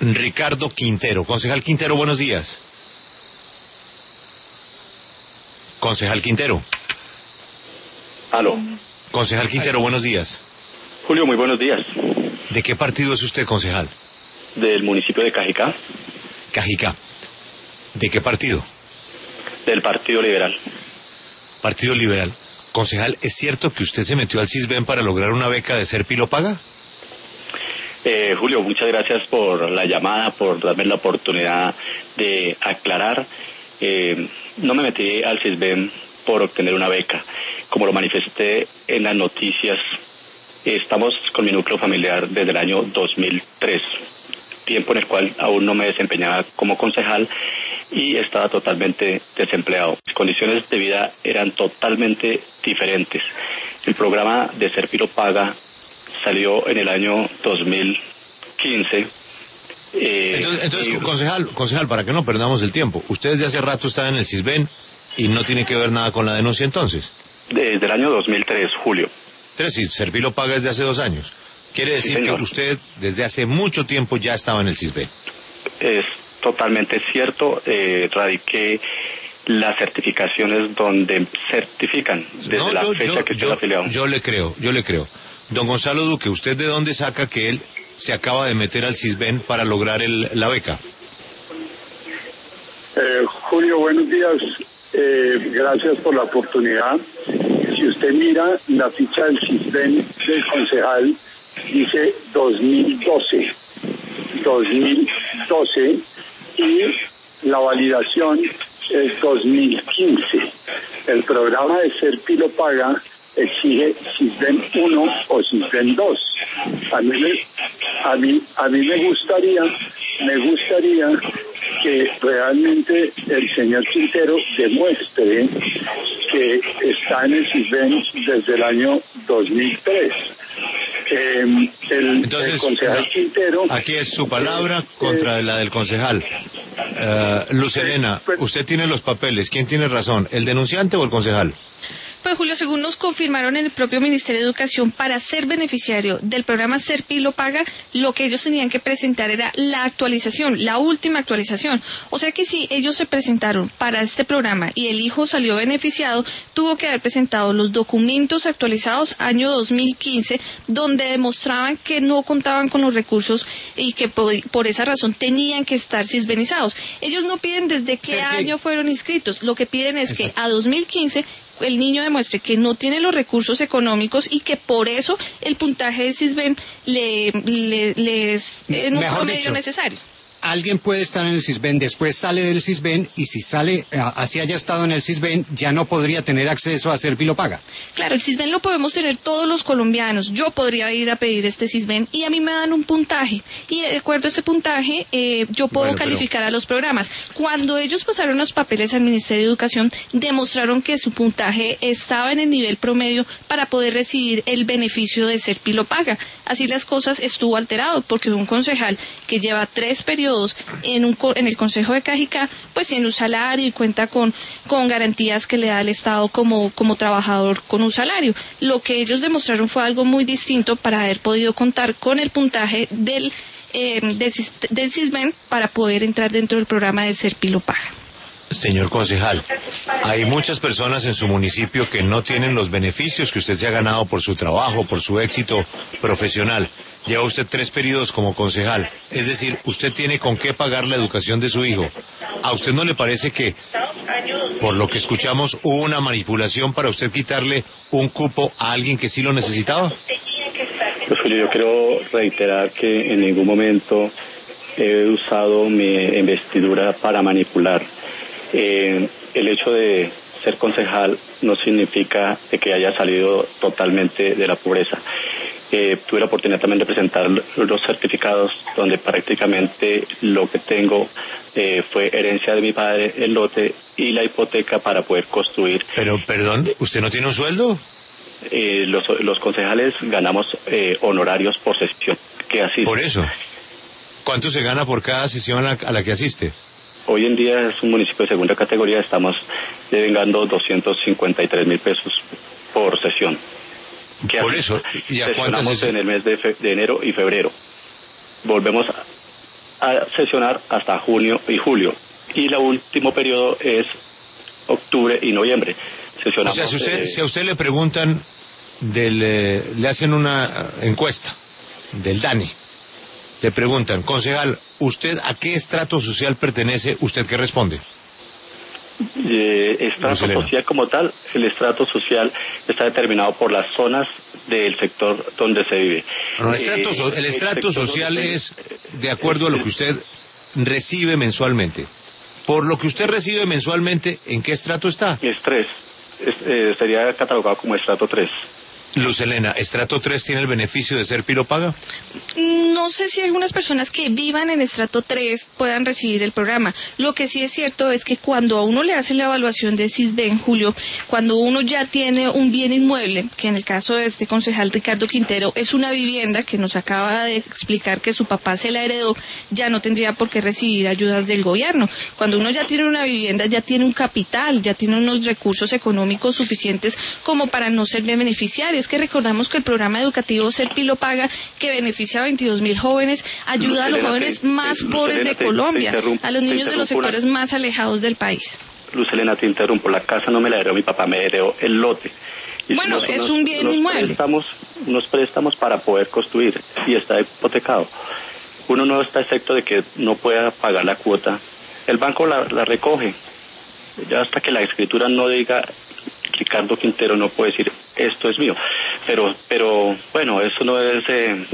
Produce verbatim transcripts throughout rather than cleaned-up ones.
Ricardo Quintero. Concejal Quintero, buenos días. Concejal Quintero. Aló. Concejal Quintero, buenos días. Julio, muy buenos días. ¿De qué partido es usted, concejal? Del municipio de Cajicá. Cajicá. ¿De qué partido? Del Partido Liberal. Partido Liberal. Concejal, ¿es cierto que usted se metió al CISBEN para lograr una beca de Serpi lo paga? Eh, Julio, muchas gracias por la llamada, por darme la oportunidad de aclarar. Eh, no me metí al CISBEN por obtener una beca. Como lo manifesté en las noticias, estamos con mi núcleo familiar desde el año dos mil tres, tiempo en el cual aún no me desempeñaba como concejal y estaba totalmente desempleado. Mis condiciones de vida eran totalmente diferentes. El programa de Serpi lo paga salió en el año dos mil quince. Eh, entonces, entonces y... concejal, concejal, para que no perdamos el tiempo, usted desde hace rato está en el CISBEN y no tiene que ver nada con la denuncia entonces. Desde el año dos mil tres, Julio. Tres, sí, Serpi lo paga desde hace dos años. Quiere decir sí, que usted desde hace mucho tiempo ya estaba en el CISBEN. Es totalmente cierto. Eh, radiqué las certificaciones donde certifican desde no, la yo, fecha yo, que estoy afiliado. Yo le creo, yo le creo. Don Gonzalo Duque, ¿usted de dónde saca que él se acaba de meter al CISBEN para lograr el, la beca? Eh, Julio, buenos días. Eh, gracias por la oportunidad. Si usted mira la ficha del CISBEN del concejal, dice dos mil doce. dos mil doce y la validación es dos mil quince. El programa de Serpi lo paga exige CISBEN uno o CISBEN dos. A mí, a mí, a mí me gustaría, me gustaría que realmente el señor Quintero demuestre que está en el CISBEN desde el año dos mil tres. Eh, el, Entonces, el concejal no, Quintero... Aquí es su palabra eh, contra eh, la del concejal. Uh, Luz Helena, pues, usted tiene los papeles. ¿Quién tiene razón, el denunciante o el concejal? Pues Julio, según nos confirmaron en el propio Ministerio de Educación, para ser beneficiario del programa Serpi lo paga, lo que ellos tenían que presentar era la actualización, la última actualización. O sea que si ellos se presentaron para este programa y el hijo salió beneficiado, tuvo que haber presentado los documentos actualizados año dos mil quince, donde demostraban que no contaban con los recursos y que por, por esa razón tenían que estar cisbenizados. Ellos no piden desde qué Serpi. año fueron inscritos, lo que piden es Exacto. que a dos mil quince el niño demuestre que no tiene los recursos económicos y que por eso el puntaje de CISBEN le, le, le es en un promedio dicho, necesario. Alguien puede estar en el CISBEN, después sale del CISBEN y si sale, así haya estado en el CISBEN, ya no podría tener acceso a Serpi lo paga. Claro, el CISBEN lo podemos tener todos los colombianos. Yo podría ir a pedir este CISBEN y a mí me dan un puntaje. Y de acuerdo a este puntaje, eh, yo puedo bueno, calificar pero... a los programas. Cuando ellos pasaron los papeles al Ministerio de Educación, demostraron que su puntaje estaba en el nivel promedio para poder recibir el beneficio de Serpi lo paga. Así las cosas estuvo alterado, porque un concejal que lleva tres periodos En, un, en el Consejo de Cajicá, pues tiene un salario y cuenta con, con garantías que le da el Estado como, como trabajador con un salario. Lo que ellos demostraron fue algo muy distinto para haber podido contar con el puntaje del, eh, del, del CISBEN para poder entrar dentro del programa de Serpi lo paga. Señor concejal, hay muchas personas en su municipio que no tienen los beneficios que usted se ha ganado por su trabajo, por su éxito profesional. Lleva usted tres periodos como concejal, es decir, usted tiene con qué pagar la educación de su hijo. ¿A usted no le parece que, por lo que escuchamos, hubo una manipulación para usted quitarle un cupo a alguien que sí lo necesitaba? Pues Julio, yo quiero reiterar que en ningún momento he usado mi investidura para manipular. Eh, el hecho de ser concejal no significa de que haya salido totalmente de la pobreza. Eh, tuve la oportunidad también de presentar los certificados donde prácticamente lo que tengo eh, fue herencia de mi padre, el lote y la hipoteca para poder construir. Pero, perdón, ¿usted no tiene un sueldo? Eh, los, los concejales ganamos eh, honorarios por sesión que asiste. Por eso. ¿Cuánto se gana por cada sesión a, a la que asiste? Hoy en día es un municipio de segunda categoría, estamos devengando doscientos cincuenta y tres mil pesos por sesión. Por eso, ¿y a cuántas sesionamos en el mes de, fe, de enero y febrero? Volvemos a, a sesionar hasta junio y julio. Y el último periodo es octubre y noviembre. O sea, si, usted, eh, si a usted le preguntan, del, eh, le hacen una encuesta del DANE, le preguntan, concejal, ¿usted a qué estrato social pertenece? ¿Usted qué responde? Eh, estrato Lucelena. Social como tal, el estrato social está determinado por las zonas del sector donde se vive. No, el estrato, eh, el estrato el social donde, es de acuerdo a lo que usted recibe mensualmente. Por lo que usted recibe mensualmente, ¿en qué estrato está? Es tres. Es, eh, sería catalogado como estrato tres. Lucelena, ¿estrato tres tiene el beneficio de ser piropaga? No sé si algunas personas que vivan en estrato tres puedan recibir el programa. Lo que sí es cierto es que cuando a uno le hacen la evaluación de SISBEN, Julio, cuando uno ya tiene un bien inmueble, que en el caso de este concejal Ricardo Quintero es una vivienda que nos acaba de explicar que su papá se la heredó, ya no tendría por qué recibir ayudas del gobierno. Cuando uno ya tiene una vivienda, ya tiene un capital, ya tiene unos recursos económicos suficientes como para no ser beneficiario. Es que recordamos que el programa educativo Ser Pilo Paga, que beneficia a veintidós mil jóvenes, ayuda Lucelena, a los jóvenes te, más te, pobres Lucelena, de Colombia, a los niños de los sectores una... más alejados del país. Lucelena, te interrumpo, la casa no me la heredó mi papá, me heredó el lote. Y bueno, es unos, un bien unos inmueble. Préstamos, unos préstamos para poder construir y está hipotecado. Uno no está excepto de que no pueda pagar la cuota. El banco la, la recoge. Ya hasta que la escritura no diga Ricardo Quintero no puede decir esto es mío, pero pero bueno, eso no es eh,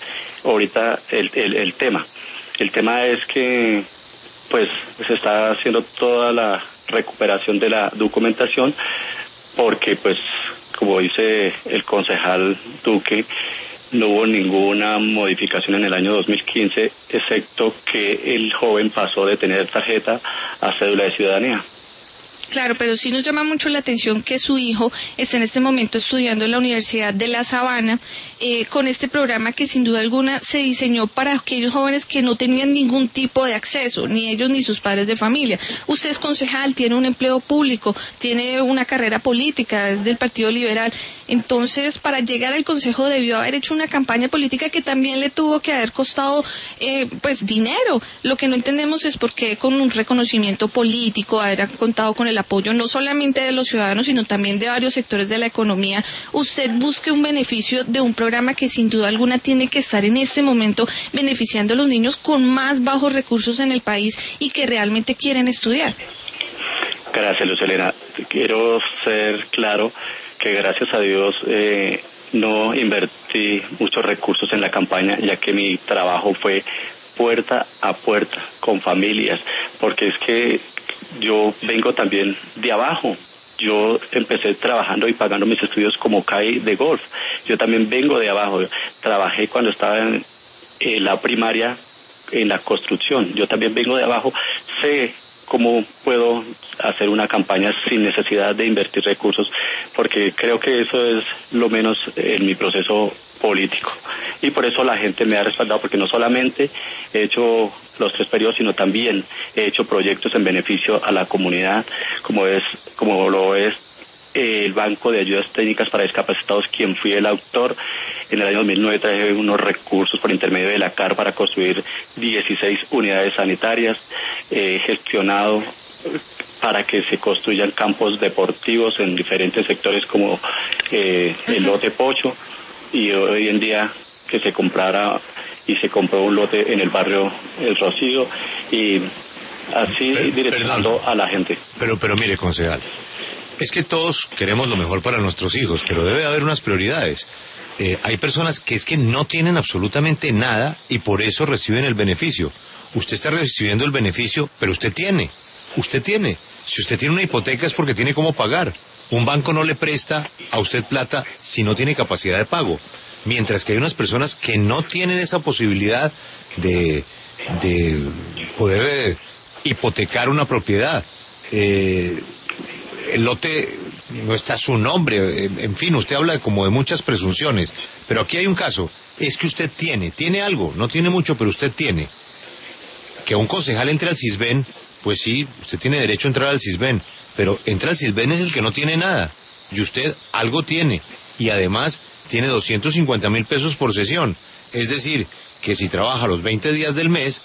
ahorita el, el, el tema. El tema es que pues se está haciendo toda la recuperación de la documentación porque pues como dice el concejal Duque, no hubo ninguna modificación en el año dos mil quince, excepto que el joven pasó de tener tarjeta a cédula de ciudadanía. Claro, pero sí nos llama mucho la atención que su hijo está en este momento estudiando en la Universidad de La Sabana eh, con este programa que sin duda alguna se diseñó para aquellos jóvenes que no tenían ningún tipo de acceso, ni ellos ni sus padres de familia. Usted es concejal, tiene un empleo público, tiene una carrera política, es del Partido Liberal. Entonces, para llegar al consejo debió haber hecho una campaña política que también le tuvo que haber costado eh, pues dinero. Lo que no entendemos es por qué con un reconocimiento político, haber contado con el apoyo no solamente de los ciudadanos, sino también de varios sectores de la economía, usted busque un beneficio de un programa que sin duda alguna tiene que estar en este momento beneficiando a los niños con más bajos recursos en el país y que realmente quieren estudiar. Gracias, Lucelena. Quiero ser claro que gracias a Dios eh, no invertí muchos recursos en la campaña, ya que mi trabajo fue puerta a puerta con familias, porque es que yo vengo también de abajo. Yo empecé trabajando y pagando mis estudios como C A I de golf. Yo también vengo de abajo. Trabajé cuando estaba en, en la primaria en la construcción. Yo también vengo de abajo. Sé cómo puedo hacer una campaña sin necesidad de invertir recursos, porque creo que eso es lo menos en mi proceso político. Y por eso la gente me ha respaldado, porque no solamente he hecho los tres periodos, sino también he hecho proyectos en beneficio a la comunidad, como es, como lo es eh, el Banco de Ayudas Técnicas para Discapacitados, quien fui el autor. En el año dos mil nueve traje unos recursos por intermedio de la C A R para construir dieciséis unidades sanitarias, he eh, gestionado para que se construyan campos deportivos en diferentes sectores como eh, el lote Pocho, y hoy en día que se comprara y se compró un lote en el barrio El Rocío, y así pero, direccionando perdón, a la gente. Pero, pero mire, concejal, es que todos queremos lo mejor para nuestros hijos, pero debe haber unas prioridades. Eh, hay personas que es que no tienen absolutamente nada y por eso reciben el beneficio. Usted está recibiendo el beneficio, pero usted tiene, usted tiene. Si usted tiene una hipoteca es porque tiene cómo pagar. Un banco no le presta a usted plata si no tiene capacidad de pago. Mientras que hay unas personas que no tienen esa posibilidad de, de poder eh, hipotecar una propiedad. Eh, el lote no está a su nombre, en fin, usted habla como de muchas presunciones, pero aquí hay un caso, es que usted tiene, tiene algo, no tiene mucho, pero usted tiene. Que un concejal entre al SISBEN, pues sí, usted tiene derecho a entrar al SISBEN, pero entra al SISBEN es el que no tiene nada, y usted algo tiene, y además tiene doscientos cincuenta mil pesos por sesión, es decir, que si trabaja los veinte días del mes,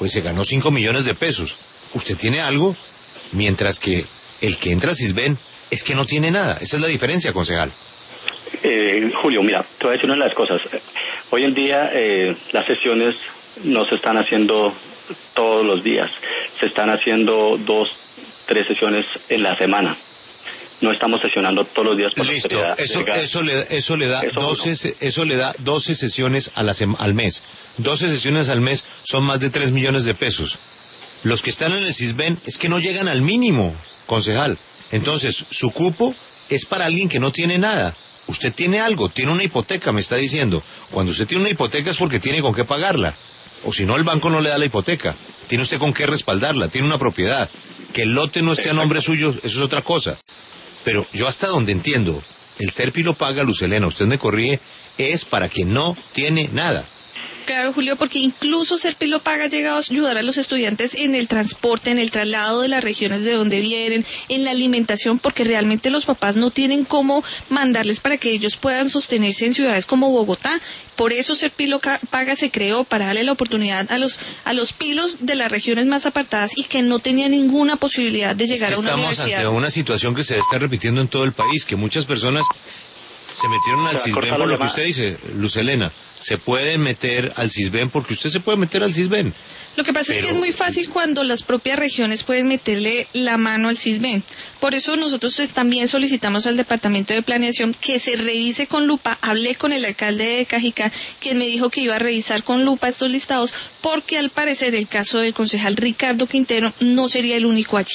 pues se ganó cinco millones de pesos. Usted tiene algo, mientras que el que entra a Sisbén es que no tiene nada. Esa es la diferencia, concejal. Eh, Julio, mira, te voy a decir una de las cosas. Hoy en día eh, las sesiones no se están haciendo todos los días. Se están haciendo dos, tres sesiones en la semana. No estamos sesionando todos los días por Listo, la eso, eso, le, eso le da eso doce, no. eso le da doce sesiones a la sema, al mes. doce sesiones al mes son más de tres millones de pesos. Los que están en el Sisbén es que no llegan al mínimo, concejal. Entonces, su cupo es para alguien que no tiene nada. Usted tiene algo, tiene una hipoteca, me está diciendo. Cuando usted tiene una hipoteca es porque tiene con qué pagarla. O si no, el banco no le da la hipoteca. Tiene usted con qué respaldarla, tiene una propiedad. Que el lote no esté a nombre suyo, eso es otra cosa. Pero yo hasta donde entiendo, el Serpi lo paga, Luz Helena, usted me corrige, es para quien no tiene nada. Claro, Julio, porque incluso Serpi lo paga, ha llegado a ayudar a los estudiantes en el transporte, en el traslado de las regiones de donde vienen, en la alimentación, porque realmente los papás no tienen cómo mandarles para que ellos puedan sostenerse en ciudades como Bogotá. Por eso Serpi lo paga se creó, para darle la oportunidad a los a los pilos de las regiones más apartadas y que no tenían ninguna posibilidad de llegar es que a una estamos universidad. Estamos ante una situación que se está repitiendo en todo el país, que muchas personas se metieron al Sisbén por lo que usted dice, Luz Helena. Se puede meter al Sisbén porque usted se puede meter al Sisbén. Lo que pasa Pero... es que es muy fácil cuando las propias regiones pueden meterle la mano al Sisbén. Por eso nosotros también solicitamos al Departamento de Planeación que se revise con lupa. Hablé con el alcalde de Cajicá, quien me dijo que iba a revisar con lupa estos listados, porque al parecer el caso del concejal Ricardo Quintero no sería el único allí.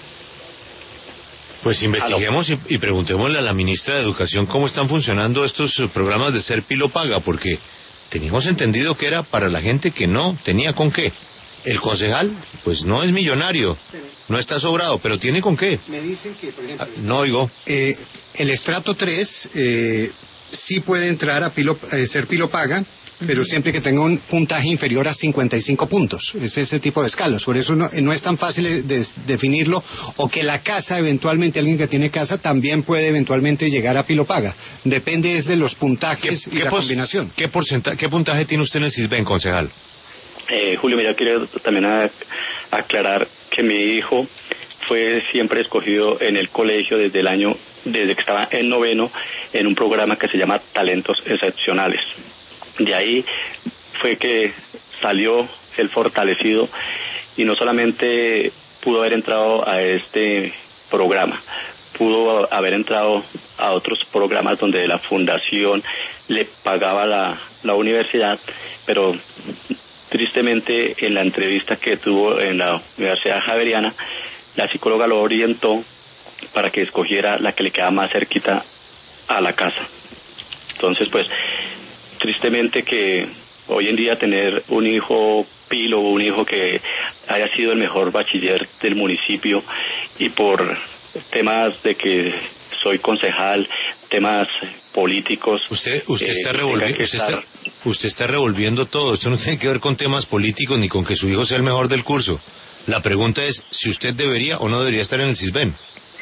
Pues investiguemos y, y preguntémosle a la ministra de Educación cómo están funcionando estos programas de Serpi lo paga, porque teníamos entendido que era para la gente que no tenía con qué. El concejal, pues no es millonario, no está sobrado, pero tiene con qué. Me dicen que, por ejemplo... Ah, no oigo. Eh, el estrato tres eh, sí puede entrar a Pilo, eh, Serpi lo paga, pero siempre que tenga un puntaje inferior a cincuenta y cinco puntos. Es ese tipo de escalas. Por eso no, no es tan fácil de, de definirlo. O que la casa, eventualmente, alguien que tiene casa, también puede eventualmente llegar a Pilo paga. Depende es de los puntajes y la combinación. ¿Qué, porcenta, ¿Qué puntaje tiene usted en el Sisbén, concejal? Eh, Julio, mira, quiero también a, aclarar que mi hijo fue siempre escogido en el colegio desde el año, desde que estaba en noveno, en un programa que se llama Talentos Excepcionales. De ahí fue que salió el fortalecido y no solamente pudo haber entrado a este programa, pudo haber entrado a otros programas donde la fundación le pagaba la, la universidad, pero tristemente en la entrevista que tuvo en la Universidad Javeriana, la psicóloga lo orientó para que escogiera la que le quedaba más cerquita a la casa. Entonces, pues, tristemente que hoy en día tener un hijo pilo, un hijo que haya sido el mejor bachiller del municipio y por temas de que soy concejal, temas políticos. Usted, usted eh, está revolviendo, usted está, usted está revolviendo todo. Esto no tiene que ver con temas políticos ni con que su hijo sea el mejor del curso. La pregunta es si usted debería o no debería estar en el Sisbén.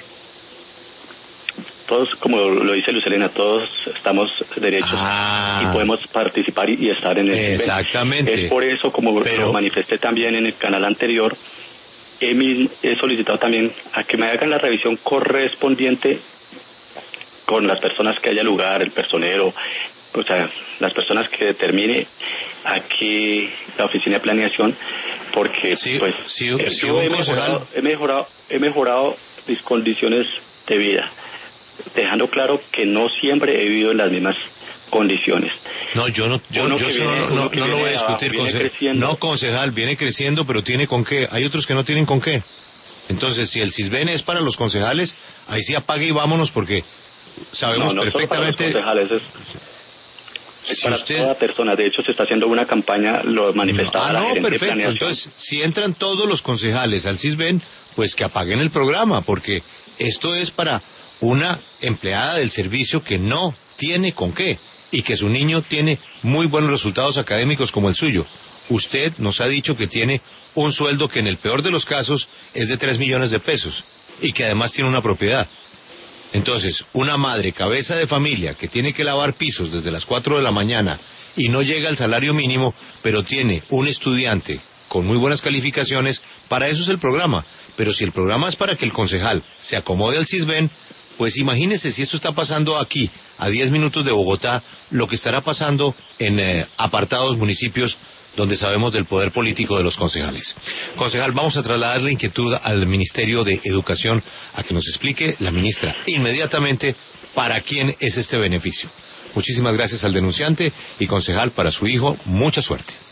Todos, como lo dice Luz Helena, todos estamos derechos ah, y podemos participar y, y estar en el exactamente. Sisbén. Es por eso, como Pero... lo manifesté también en el canal anterior, he, he solicitado también a que me hagan la revisión correspondiente con las personas que haya lugar, el personero, o sea, las personas que determine aquí la oficina de planeación, porque sí, pues sí, eh, sí, yo he mejorado, he mejorado, he mejorado mis condiciones de vida, dejando claro que no siempre he vivido en las mismas condiciones. No, yo no, yo, yo eso viene, no, no, no lo voy a discutir, concejal. No, concejal, viene creciendo, pero tiene con qué. Hay otros que no tienen con qué. Entonces, si el Sisbén es para los concejales, ahí sí apague y vámonos, porque sabemos no, no perfectamente... Solo para los concejales, es, es si para usted... toda persona. De hecho, se está haciendo una campaña, lo manifestaba no, ah, la no, gerente perfecto. de planeación. Entonces, si entran todos los concejales al Sisbén, pues que apaguen el programa, porque esto es para una empleada del servicio que no tiene con qué y que su niño tiene muy buenos resultados académicos como el suyo. Usted nos ha dicho que tiene un sueldo que en el peor de los casos es de tres millones de pesos y que además tiene una propiedad. Entonces, una madre cabeza de familia que tiene que lavar pisos desde las cuatro de la mañana y no llega al salario mínimo, pero tiene un estudiante con muy buenas calificaciones, para eso es el programa. Pero si el programa es para que el concejal se acomode al Sisbén, pues imagínese si esto está pasando aquí, a diez minutos de Bogotá, lo que estará pasando en eh, apartados municipios donde sabemos del poder político de los concejales. Concejal, vamos a trasladar la inquietud al Ministerio de Educación a que nos explique la ministra inmediatamente para quién es este beneficio. Muchísimas gracias al denunciante y concejal, para su hijo, mucha suerte.